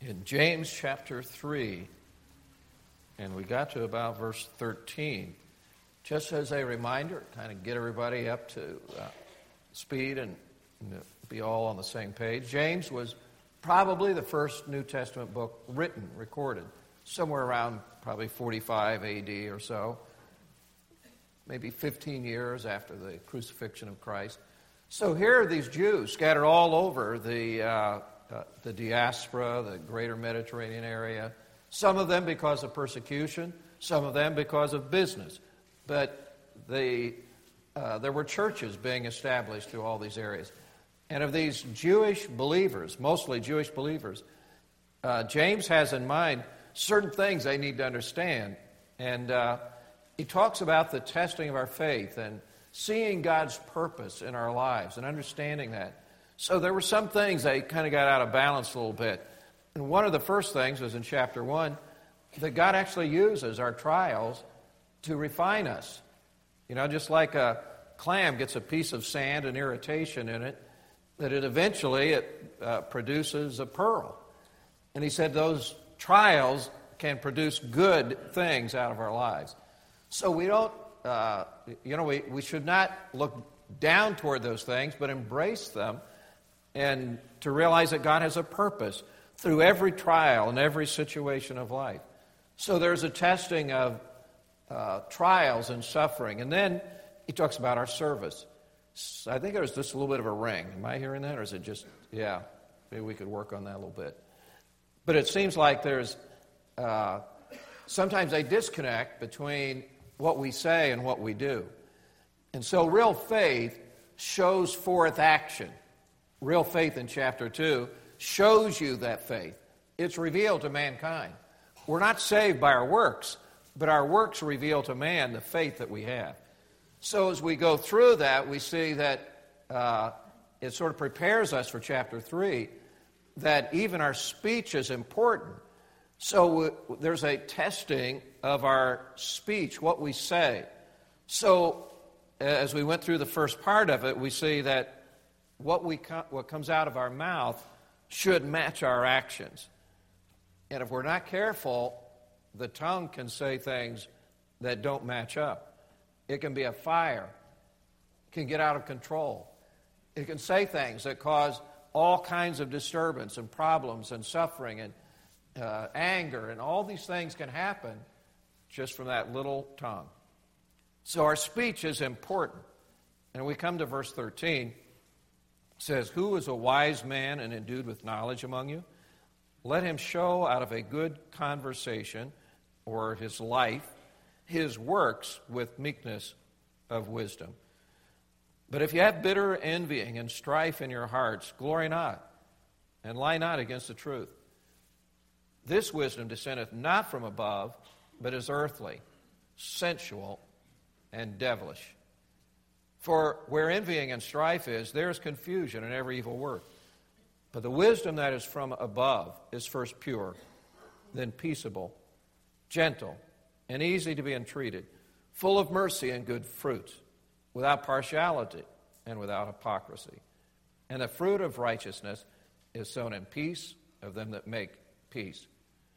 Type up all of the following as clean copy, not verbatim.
in James chapter 3, and we got to about verse 13. Just as a reminder, kind of get everybody up to speed and be all on the same page. James was probably the first New Testament book written, recorded, somewhere around probably 45 A.D. or so, maybe 15 years after the crucifixion of Christ. So here are these Jews scattered all over the diaspora, the greater Mediterranean area, some of them because of persecution, some of them because of business. But there were churches being established through all these areas. And of these Jewish believers, mostly Jewish believers, James has in mind certain things they need to understand. And he talks about the testing of our faith and seeing God's purpose in our lives and understanding that. So there were some things that kind of got out of balance a little bit. And one of the first things was in chapter 1, that God actually uses our trials to refine us. You know, just like a clam gets a piece of sand and irritation in it, that it eventually produces a pearl. And he said those trials can produce good things out of our lives. So we don't, we should not look down toward those things, but embrace them and to realize that God has a purpose through every trial and every situation of life. So there's a testing of trials and suffering. And then he talks about our service. I think there's just a little bit of a ring. Am I hearing that? Or is it just, yeah, maybe we could work on that a little bit. But it seems like there's sometimes a disconnect between what we say and what we do. And so real faith shows forth action. Real faith in chapter 2 shows you that faith. It's revealed to mankind. We're not saved by our works, but our works reveal to man the faith that we have. So as we go through that, we see that it sort of prepares us for chapter 3, that even our speech is important. So there's a testing of our speech, what we say. So as we went through the first part of it, we see that what comes out of our mouth should match our actions. And if we're not careful, the tongue can say things that don't match up. It can be a fire. It can get out of control. It can say things that cause all kinds of disturbance and problems and suffering and anger, and all these things can happen just from that little tongue. So our speech is important. And we come to verse 13. It says, "Who is a wise man and endued with knowledge among you? Let him show out of a good conversation, or his life, his works with meekness of wisdom. But if you have bitter envying and strife in your hearts, glory not, and lie not against the truth. This wisdom descendeth not from above, but is earthly, sensual, and devilish. For where envying and strife is, there is confusion and every evil work. But the wisdom that is from above is first pure, then peaceable, gentle, and easy to be entreated, full of mercy and good fruits, without partiality and without hypocrisy. And the fruit of righteousness is sown in peace of them that make peace."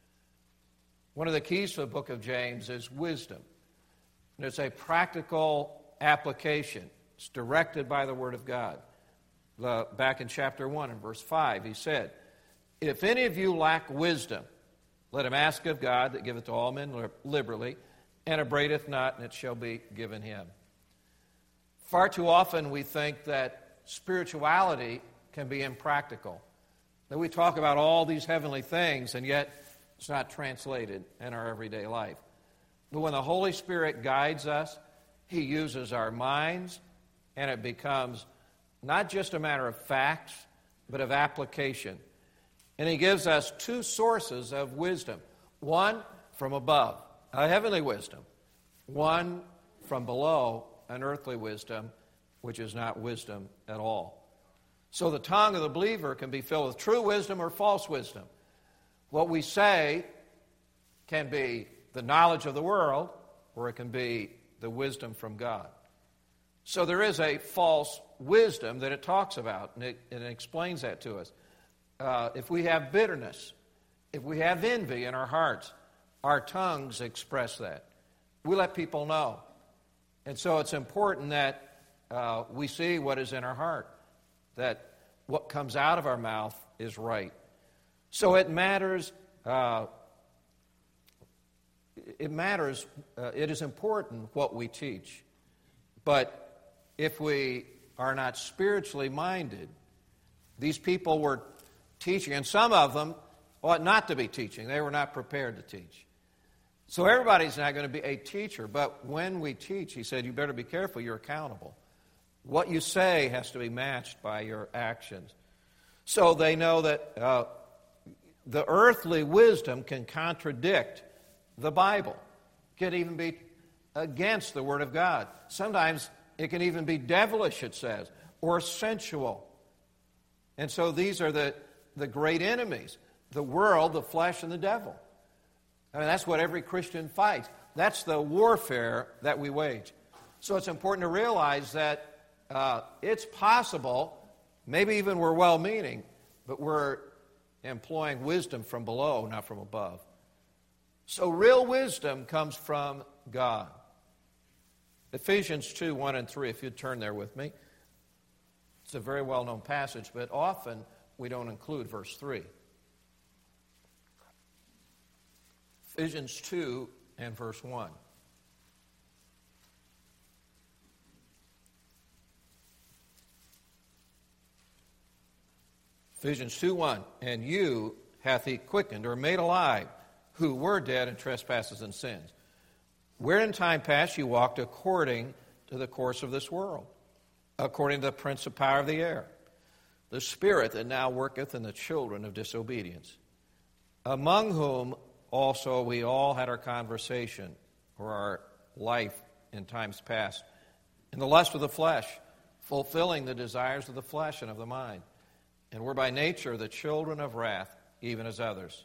One of the keys to the book of James is wisdom. And it's a practical application. It's directed by the Word of God. Back in chapter 1 and verse 5, he said, "If any of you lack wisdom, let him ask of God that giveth to all men liberally, and upbraideth not, and it shall be given him." Far too often we think that spirituality can be impractical. That we talk about all these heavenly things, and yet it's not translated in our everyday life. But when the Holy Spirit guides us, He uses our minds, and it becomes not just a matter of facts, but of application. And He gives us two sources of wisdom. One from above, a heavenly wisdom. One from below, an earthly wisdom, which is not wisdom at all. So the tongue of the believer can be filled with true wisdom or false wisdom. What we say can be the knowledge of the world, or it can be the wisdom from God. So there is a false wisdom that it talks about, and it explains that to us. If we have bitterness, If we have envy in our hearts, our tongues express that. We let people know. And so it's important that we see what is in our heart, that what comes out of our mouth is right. So it matters. It is important what we teach. But if we are not spiritually minded, these people were teaching, and some of them ought not to be teaching. They were not prepared to teach. So everybody's not going to be a teacher, but when we teach, he said, you better be careful, you're accountable. What you say has to be matched by your actions. So they know that the earthly wisdom can contradict the Bible. It can even be against the Word of God. Sometimes it can even be devilish, it says, or sensual. And so these are the great enemies, the world, the flesh, and the devil. I mean, that's what every Christian fights. That's the warfare that we wage. So it's important to realize that it's possible, maybe even we're well-meaning, but we're employing wisdom from below, not from above. So real wisdom comes from God. Ephesians 2, 1 and 3, if you'd turn there with me. It's a very well-known passage, but often we don't include verse 3. Ephesians 2 and verse 1. Ephesians 2:1, and you hath he quickened or made alive, who were dead in trespasses and sins, where in time past you walked according to the course of this world, according to the prince of power of the air, the spirit that now worketh in the children of disobedience, among whom also we all had our conversation, or our life in times past, in the lust of the flesh, fulfilling the desires of the flesh and of the mind. And we're by nature the children of wrath, even as others.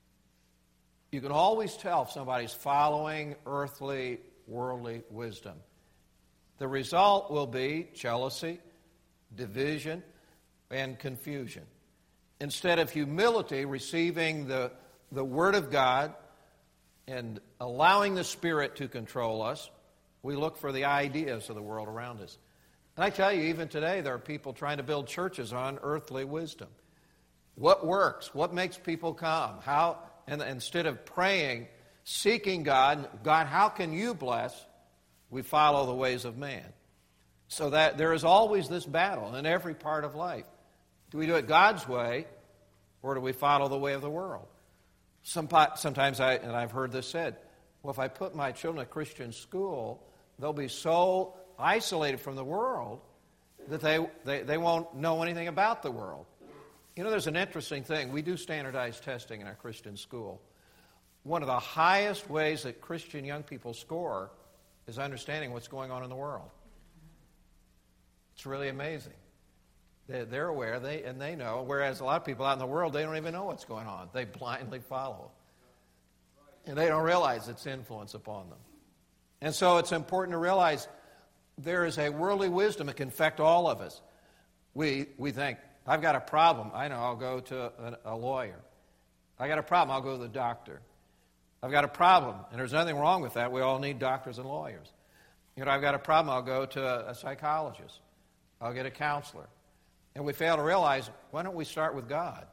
You can always tell if somebody's following earthly, worldly wisdom. The result will be jealousy, division, and confusion. Instead of humility, receiving the Word of God and allowing the Spirit to control us, we look for the ideas of the world around us. And I tell you, even today, there are people trying to build churches on earthly wisdom. What works? What makes people come? How? And instead of praying, seeking God, God, how can you bless? We follow the ways of man. So that there is always this battle in every part of life. Do we do it God's way, or do we follow the way of the world? Sometimes I've heard this said, well, if I put my children in a Christian school, they'll be so isolated from the world that they won't know anything about the world. You know, there's an interesting thing. We do standardized testing in our Christian school. One of the highest ways that Christian young people score is understanding what's going on in the world. It's really amazing. They're aware, they know, whereas a lot of people out in the world, they don't even know what's going on. They blindly follow. And they don't realize its influence upon them. And so it's important to realize there is a worldly wisdom that can affect all of us. We think, I've got a problem. I know, I'll go to a lawyer. I got a problem, I'll go to the doctor. I've got a problem, and there's nothing wrong with that. We all need doctors and lawyers. You know, I've got a problem, I'll go to a psychologist. I'll get a counselor. And we fail to realize, why don't we start with God?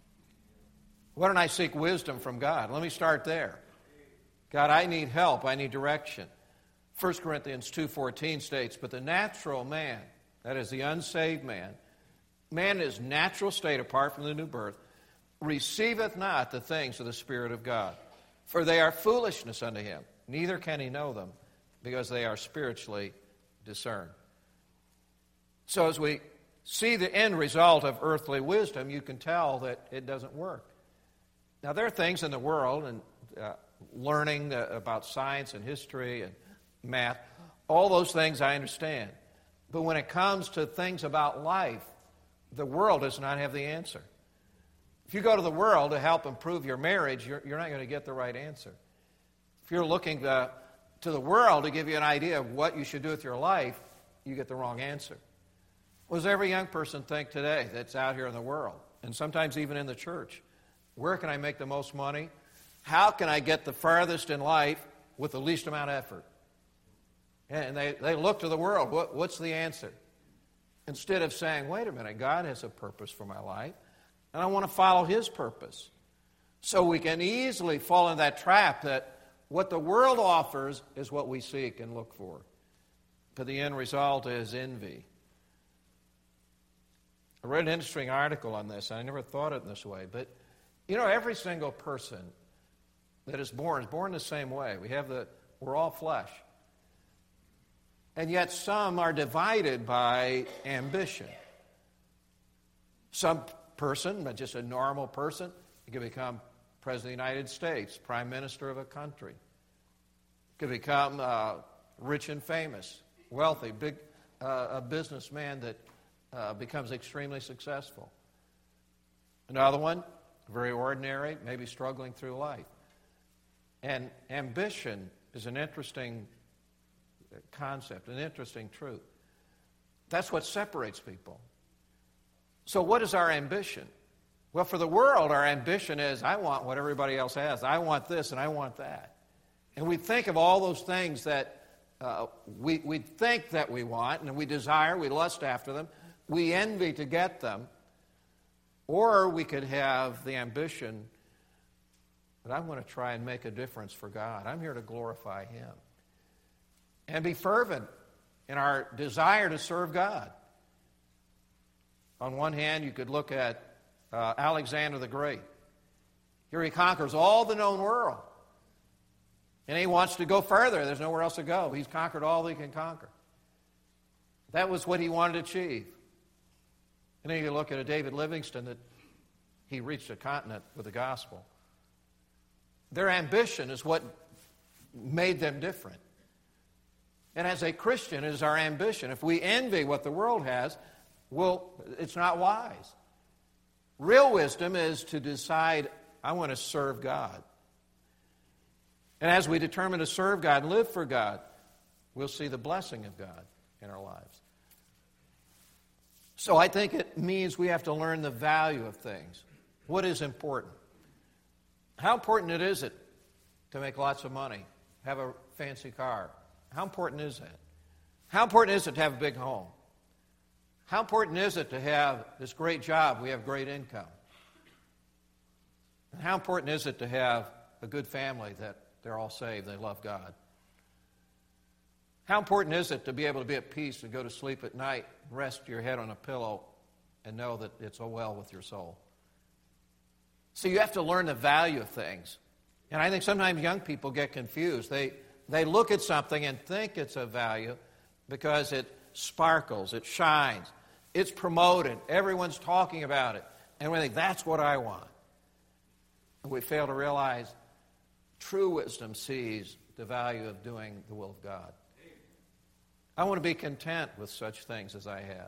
Why don't I seek wisdom from God? Let me start there. God, I need help. I need direction. 1 Corinthians 2:14 states, but the natural man, that is the unsaved man in his natural state apart from the new birth, receiveth not the things of the Spirit of God, for they are foolishness unto him. Neither can he know them, because they are spiritually discerned. So as we see the end result of earthly wisdom, you can tell that it doesn't work. Now, there are things in the world, and learning about science and history and math, all those things I understand. But when it comes to things about life, the world does not have the answer. If you go to the world to help improve your marriage, you're not going to get the right answer. If you're looking to the world to give you an idea of what you should do with your life, you get the wrong answer. What does every young person think today that's out here in the world, and sometimes even in the church? Where can I make the most money? How can I get the farthest in life with the least amount of effort? And they look to the world. What's the answer? Instead of saying, wait a minute, God has a purpose for my life, and I want to follow His purpose. So we can easily fall into that trap that what the world offers is what we seek and look for. But the end result is envy. I read an interesting article on this, and I never thought it in this way, but every single person that is born the same way. We're all flesh. And yet some are divided by ambition. Some person, just a normal person, can become President of the United States, Prime Minister of a country. Could become rich and famous, wealthy, a businessman that becomes extremely successful. Another one, very ordinary, maybe struggling through life. And ambition is an interesting concept, an interesting truth. That's what separates people. So what is our ambition? Well, for the world, our ambition is, I want what everybody else has. I want this and I want that. And we think of all those things that we think that we want and we desire, we lust after them, we envy to get them. Or we could have the ambition that I want to try and make a difference for God. I'm here to glorify Him. And be fervent in our desire to serve God. On one hand, you could look at Alexander the Great. Here he conquers all the known world. And he wants to go further. There's nowhere else to go. He's conquered all he can conquer. That was what he wanted to achieve. And then you look at a David Livingstone that he reached a continent with the gospel. Their ambition is what made them different. And as a Christian, it is our ambition. If we envy what the world has, well, it's not wise. Real wisdom is to decide, I want to serve God. And as we determine to serve God and live for God, we'll see the blessing of God in our lives. So I think it means we have to learn the value of things. What is important? How important is it to make lots of money, have a fancy car? How important is that? How important is it to have a big home? How important is it to have this great job, we have great income? And how important is it to have a good family that they're all saved, they love God? How important is it to be able to be at peace and go to sleep at night, rest your head on a pillow, and know that it's all well with your soul? So you have to learn the value of things. And I think sometimes young people get confused. They look at something and think it's of value because it sparkles, it shines, it's promoted, everyone's talking about it, and we think, that's what I want. And we fail to realize true wisdom sees the value of doing the will of God. I want to be content with such things as I have.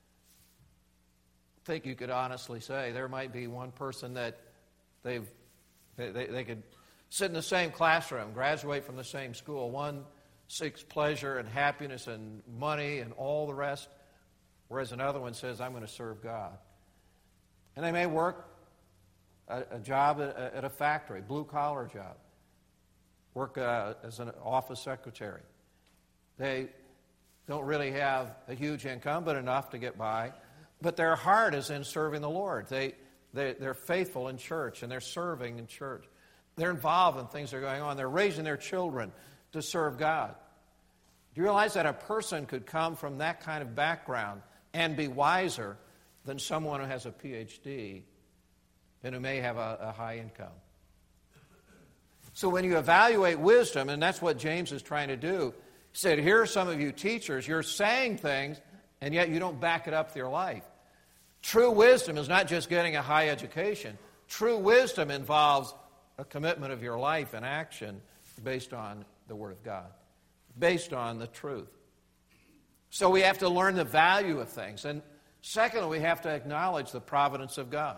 I think you could honestly say there might be one person that they could sit in the same classroom, graduate from the same school. One seeks pleasure and happiness and money and all the rest, whereas another one says, I'm going to serve God. And they may work a job at a factory, blue-collar job, work as an office secretary. They don't really have a huge income, but enough to get by. But their heart is in serving the Lord. They're faithful in church, and they're serving in church. They're involved in things that are going on. They're raising their children to serve God. Do you realize that a person could come from that kind of background and be wiser than someone who has a PhD and who may have a high income? So when you evaluate wisdom, and that's what James is trying to do, he said, here are some of you teachers, you're saying things, and yet you don't back it up with your life. True wisdom is not just getting a high education. True wisdom involves a commitment of your life and action based on the Word of God, based on the truth. So we have to learn the value of things. And secondly, we have to acknowledge the providence of God.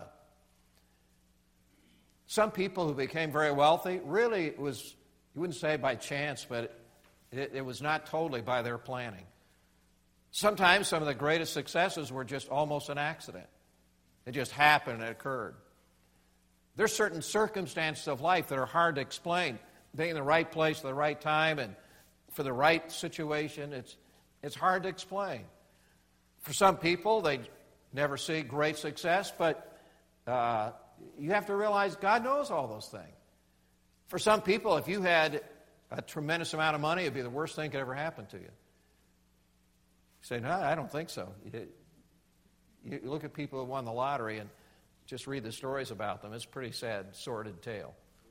Some people who became very wealthy, really it was, you wouldn't say by chance, but it was not totally by their planning. Sometimes some of the greatest successes were just almost an accident. It just happened and it occurred. There's certain circumstances of life that are hard to explain. Being in the right place at the right time and for the right situation, it's hard to explain. For some people, they never see great success, but you have to realize God knows all those things. For some people, if you had a tremendous amount of money, it'd be the worst thing that could ever happen to you. You say, no, I don't think so. You look at people who won the lottery and just read the stories about them. It's a pretty sad, sordid tale.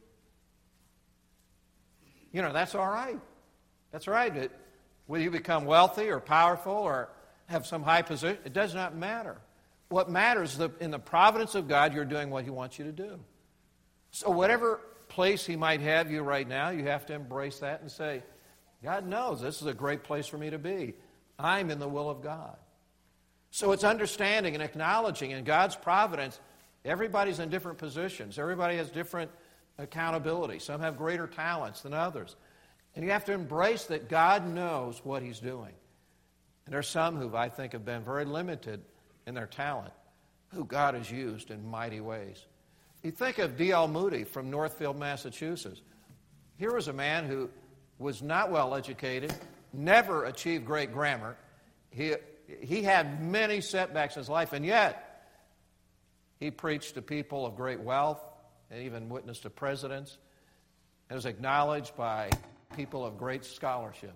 You know, that's all right. That's all right. Whether you become wealthy or powerful or have some high position, it does not matter. What matters is in the providence of God, you're doing what He wants you to do. So whatever place He might have you right now, you have to embrace that and say, God knows this is a great place for me to be. I'm in the will of God. So it's understanding and acknowledging in God's providence, everybody's in different positions. Everybody has different accountability. Some have greater talents than others. And you have to embrace that God knows what He's doing. And there are some who I think have been very limited in their talent, who God has used in mighty ways. You think of D.L. Moody from Northfield, Massachusetts. Here was a man who was not well educated, never achieved great grammar. He had many setbacks in his life, and yet he preached to people of great wealth and even witnessed to presidents and was acknowledged by people of great scholarship.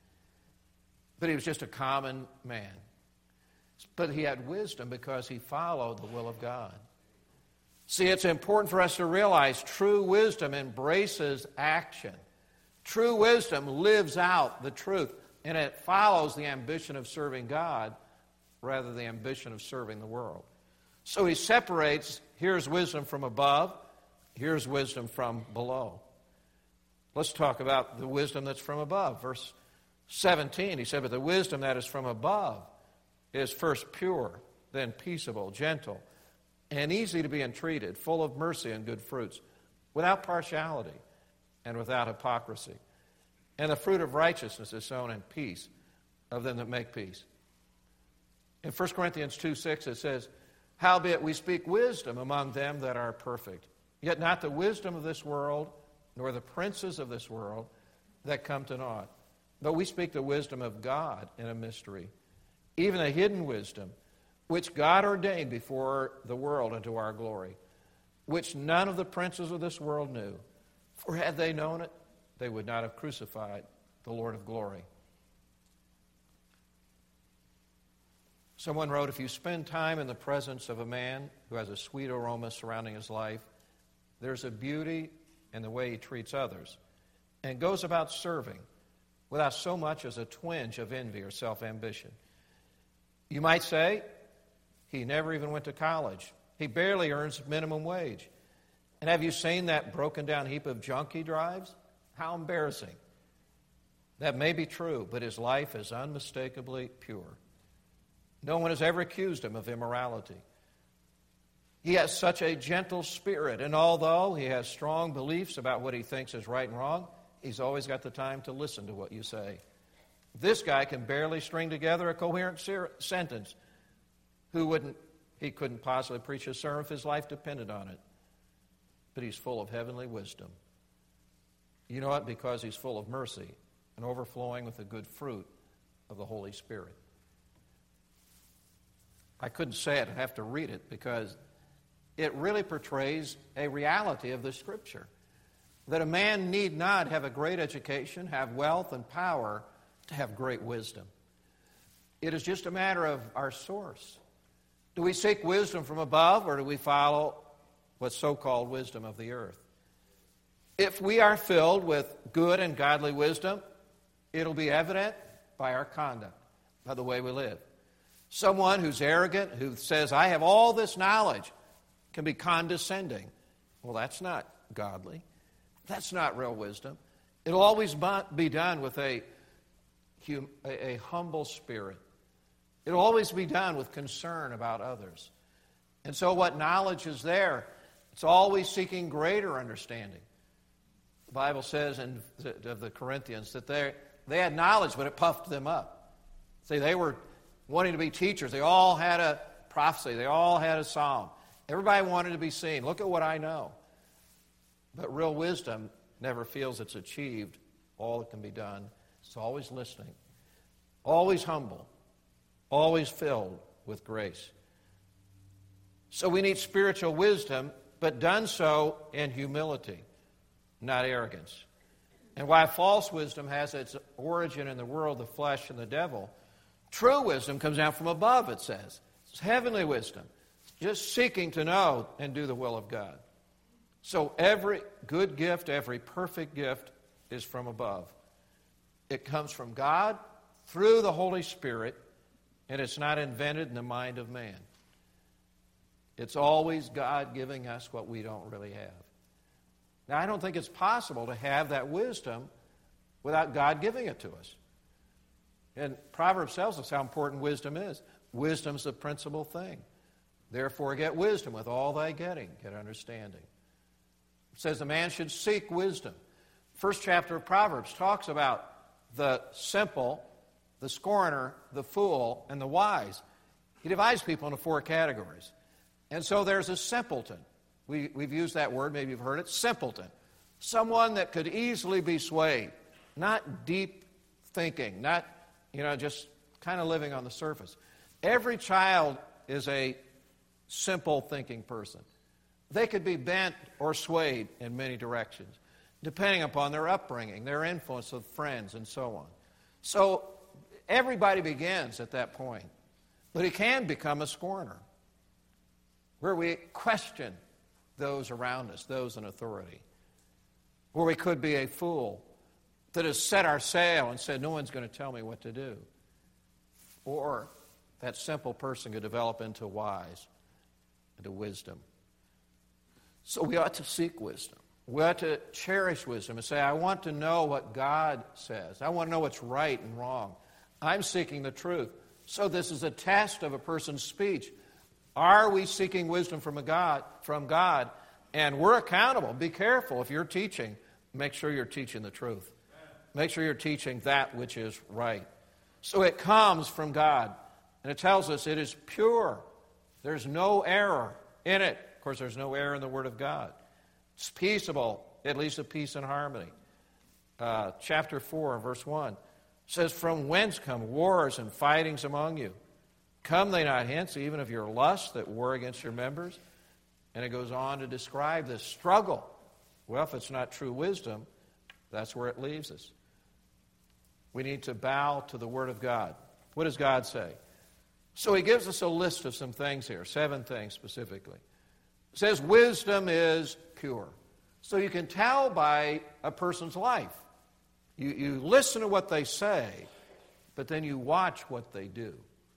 But he was just a common man. But he had wisdom because he followed the will of God. See, it's important for us to realize true wisdom embraces action. True wisdom lives out the truth, and it follows the ambition of serving God rather than the ambition of serving the world. So he separates, here's wisdom from above, here's wisdom from below. Let's talk about the wisdom that's from above. Verse 17, he said, but the wisdom that is from above is first pure, then peaceable, gentle, and easy to be entreated, full of mercy and good fruits, without partiality and without hypocrisy. And the fruit of righteousness is sown in peace of them that make peace. In 1 Corinthians 2:6 it says, howbeit we speak wisdom among them that are perfect, yet not the wisdom of this world, nor the princes of this world that come to naught. But we speak the wisdom of God in a mystery, even a hidden wisdom, which God ordained before the world unto our glory, which none of the princes of this world knew. For had they known it, they would not have crucified the Lord of glory. Someone wrote, if you spend time in the presence of a man who has a sweet aroma surrounding his life, there's a beauty in the way he treats others and goes about serving without so much as a twinge of envy or self-ambition. You might say, he never even went to college. He barely earns minimum wage. And have you seen that broken down heap of junk he drives? How embarrassing. That may be true, but his life is unmistakably pure. No one has ever accused him of immorality. He has such a gentle spirit, and although he has strong beliefs about what he thinks is right and wrong, he's always got the time to listen to what you say. This guy can barely string together a coherent sentence. He couldn't possibly preach a sermon if his life depended on it. But he's full of heavenly wisdom. You know what? Because he's full of mercy and overflowing with the good fruit of the Holy Spirit. I couldn't say it. I have to read it because it really portrays a reality of the Scripture. That a man need not have a great education, have wealth and power to have great wisdom. It is just a matter of our source. Do we seek wisdom from above, or do we follow what's so-called wisdom of the earth? If we are filled with good and godly wisdom, it'll be evident by our conduct, by the way we live. Someone who's arrogant, who says, I have all this knowledge, can be condescending. Well, that's not godly. That's not real wisdom. It'll always be done with a humble spirit. It'll always be done with concern about others. And so what knowledge is there, it's always seeking greater understanding. The Bible says of the Corinthians that they had knowledge, but it puffed them up. See, they were wanting to be teachers. They all had a prophecy. They all had a psalm. Everybody wanted to be seen. Look at what I know. But real wisdom never feels it's achieved all that can be done. It's always listening, always humble, always filled with grace. So we need spiritual wisdom, but done so in humility, not arrogance. And while false wisdom has its origin in the world, the flesh, and the devil, true wisdom comes down from above, it says. It's heavenly wisdom, just seeking to know and do the will of God. So every good gift, every perfect gift is from above. It comes from God through the Holy Spirit, and it's not invented in the mind of man. It's always God giving us what we don't really have. Now, I don't think it's possible to have that wisdom without God giving it to us. And Proverbs tells us how important wisdom is. Wisdom's the principal thing. Therefore, get wisdom. With all thy getting, get understanding. It says the man should seek wisdom. First chapter of Proverbs talks about the simple, the scorner, the fool, and the wise. He divides people into 4 categories. And so there's a simpleton. We've used that word, maybe you've heard it, simpleton. Someone that could easily be swayed, not deep thinking, not, just kind of living on the surface. Every child is a simple thinking person. They could be bent or swayed in many directions, depending upon their upbringing, their influence of friends, and so on. So everybody begins at that point. But he can become a scorner, where we question those around us, those in authority. Or we could be a fool that has set our sail and said, no one's going to tell me what to do. Or that simple person could develop into wise, into wisdom. So we ought to seek wisdom. We ought to cherish wisdom and say, I want to know what God says. I want to know what's right and wrong. I'm seeking the truth. So this is a test of a person's speech. Are we seeking wisdom from God? And we're accountable. Be careful. If you're teaching, make sure you're teaching the truth. Make sure you're teaching that which is right. So it comes from God. And it tells us it is pure. There's no error in it. Of course, there's no error in the Word of God. It's peaceable. It leads to peace and harmony. Chapter 4, verse 1 says, from whence come wars and fightings among you? Come they not hence, even of your lusts that war against your members? And it goes on to describe this struggle. Well, if it's not true wisdom, that's where it leaves us. We need to bow to the Word of God. What does God say? So he gives us a list of some things here, 7 things specifically. It says wisdom is pure. So you can tell by a person's life. You listen to what they say, but then you watch what they do.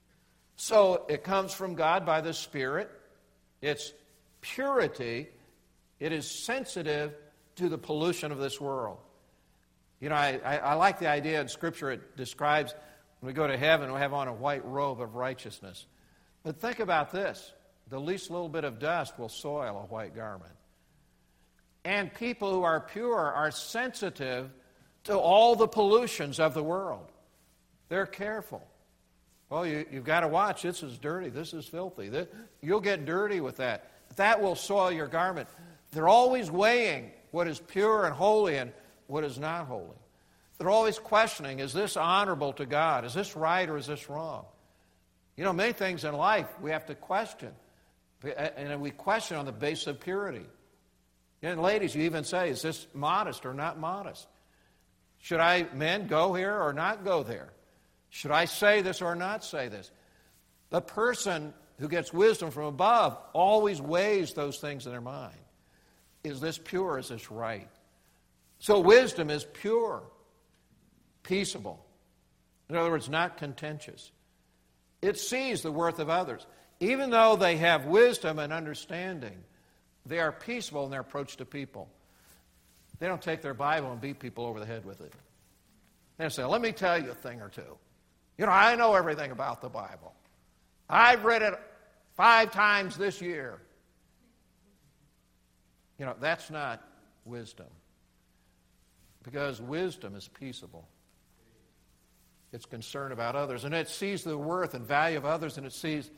So it comes from God by the Spirit. It's purity. It is sensitive to the pollution of this world. I like the idea in Scripture. It describes when we go to heaven, we'll have on a white robe of righteousness. But think about this. The least little bit of dust will soil a white garment. And people who are pure are sensitive to all the pollutions of the world. They're careful. Well, you've got to watch. This is dirty. This is filthy. You'll get dirty with that. That will soil your garment. They're always weighing what is pure and holy and what is not holy. They're always questioning, is this honorable to God? Is this right or is this wrong? Many things in life we have to question. And we question on the basis of purity. And ladies, you even say, is this modest or not modest? Should men go here or not go there? Should I say this or not say this? The person who gets wisdom from above always weighs those things in their mind. Is this pure? Is this right? So wisdom is pure, peaceable. In other words, not contentious. It sees the worth of others. Even though they have wisdom and understanding, they are peaceable in their approach to people. They don't take their Bible and beat people over the head with it. They say, let me tell you a thing or two. I know everything about the Bible. I've read it 5 times this year. That's not wisdom. Because wisdom is peaceable. It's concerned about others. And it sees the worth and value of others, and it sees,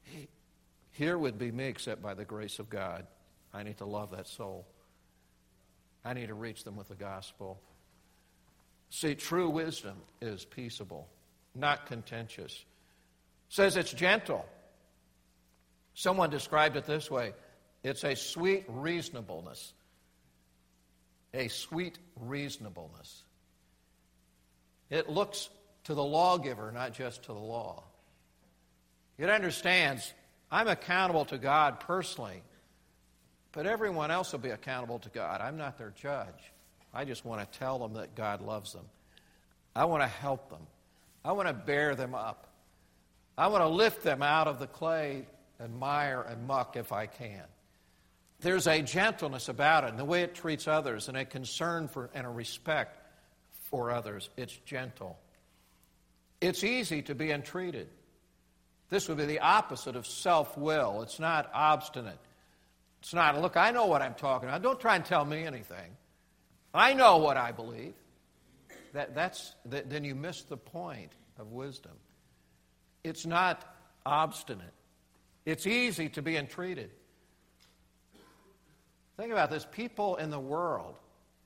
here would be me except by the grace of God. I need to love that soul. I need to reach them with the gospel. See, true wisdom is peaceable, not contentious. It says it's gentle. Someone described it this way. It's a sweet reasonableness. A sweet reasonableness. It looks to the lawgiver, not just to the law. It understands, I'm accountable to God personally, but everyone else will be accountable to God. I'm not their judge. I just want to tell them that God loves them. I want to help them. I want to bear them up. I want to lift them out of the clay and mire and muck if I can. There's a gentleness about it, and the way it treats others, and a concern for and a respect for others. It's gentle. It's easy to be entreated. This would be the opposite of self-will. It's not obstinate. It's not, look, I know what I'm talking about. Don't try and tell me anything. I know what I believe. Then you miss the point of wisdom. It's not obstinate. It's easy to be entreated. Think about this. People in the world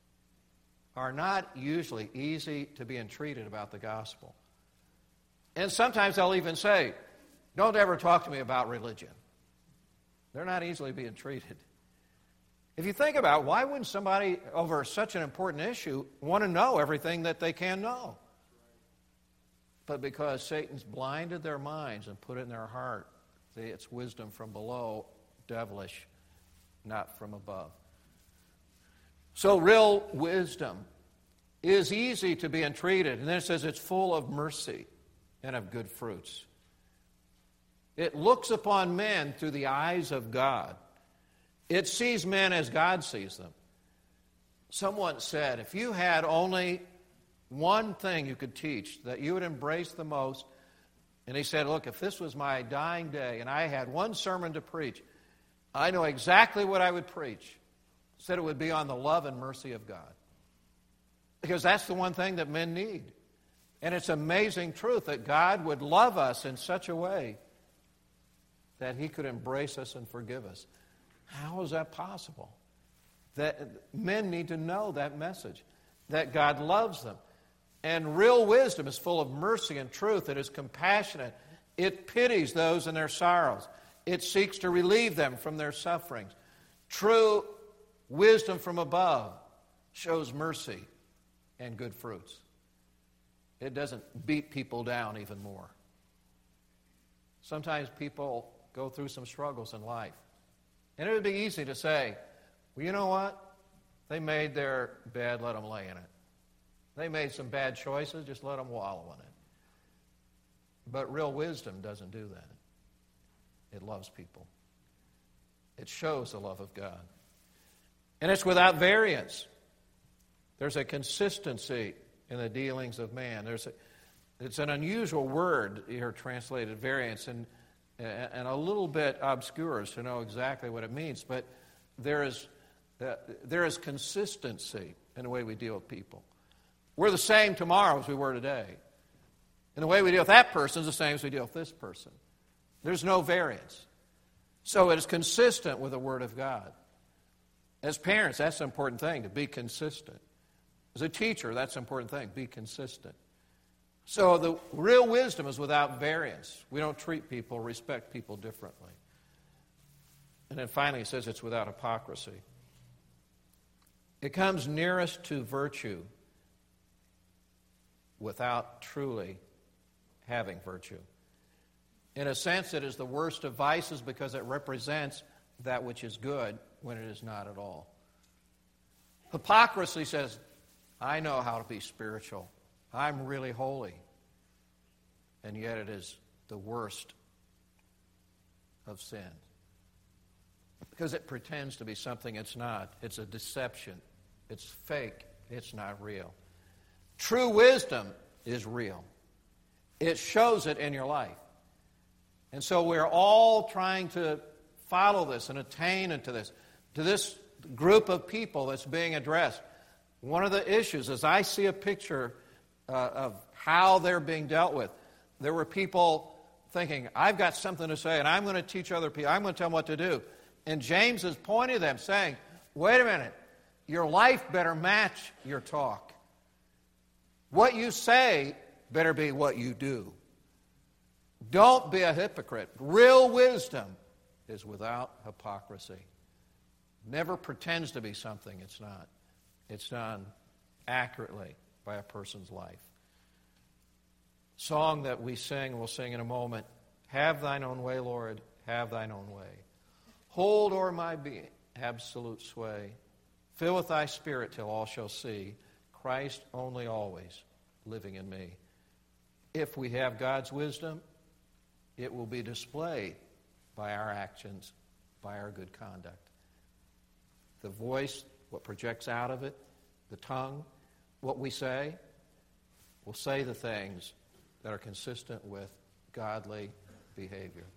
are not usually easy to be entreated about the gospel. And sometimes they'll even say, don't ever talk to me about religion. They're not easily being treated. If you think about it, why wouldn't somebody over such an important issue want to know everything that they can know? But because Satan's blinded their minds and put it in their heart, it's wisdom from below, devilish, not from above. So real wisdom is easy to be entreated. And then it says it's full of mercy and of good fruits. It looks upon men through the eyes of God. It sees men as God sees them. Someone said, if you had only one thing you could teach that you would embrace the most, and he said, look, if this was my dying day and I had one sermon to preach, I know exactly what I would preach. He said it would be on the love and mercy of God. Because that's the one thing that men need. And it's amazing truth that God would love us in such a way that he could embrace us and forgive us. How is that possible? That men need to know that message, that God loves them. And real wisdom is full of mercy and truth. It is compassionate. It pities those in their sorrows. It seeks to relieve them from their sufferings. True wisdom from above shows mercy and good fruits. It doesn't beat people down even more. Sometimes people go through some struggles in life. And it would be easy to say, well, you know what? They made their bed, let them lay in it. They made some bad choices, just let them wallow in it. But real wisdom doesn't do that. It loves people. It shows the love of God. And it's without variance. There's a consistency in the dealings of man. It's an unusual word here translated, variance, and a little bit obscure to know exactly what it means. But there is consistency in the way we deal with people. We're the same tomorrow as we were today. And the way we deal with that person is the same as we deal with this person. There's no variance. So it is consistent with the Word of God. As parents, that's an important thing, to be consistent. As a teacher, that's an important thing, be consistent. So the real wisdom is without variance. We don't treat people, respect people differently. And then finally it says it's without hypocrisy. It comes nearest to virtue without truly having virtue. In a sense, it is the worst of vices because it represents that which is good when it is not at all. Hypocrisy says, I know how to be spiritual. I'm really holy. And yet it is the worst of sins. Because it pretends to be something it's not. It's a deception. It's fake. It's not real. True wisdom is real. It shows it in your life. And so we're all trying to follow this and attain into this. To this group of people that's being addressed, one of the issues is I see a picture of how they're being dealt with. There were people thinking, I've got something to say and I'm going to teach other people. I'm going to tell them what to do. And James is pointing to them saying, wait a minute. Your life better match your talk. What you say better be what you do. Don't be a hypocrite. Real wisdom is without hypocrisy. Never pretends to be something it's not. It's done accurately by a person's life. Song that we sing, we'll sing in a moment. Have thine own way, Lord, have thine own way. Hold o'er my being absolute sway. Fill with thy spirit till all shall see Christ only always living in me. If we have God's wisdom, it will be displayed by our actions, by our good conduct. The voice, what projects out of it, the tongue, what we say, will say the things that are consistent with godly behavior.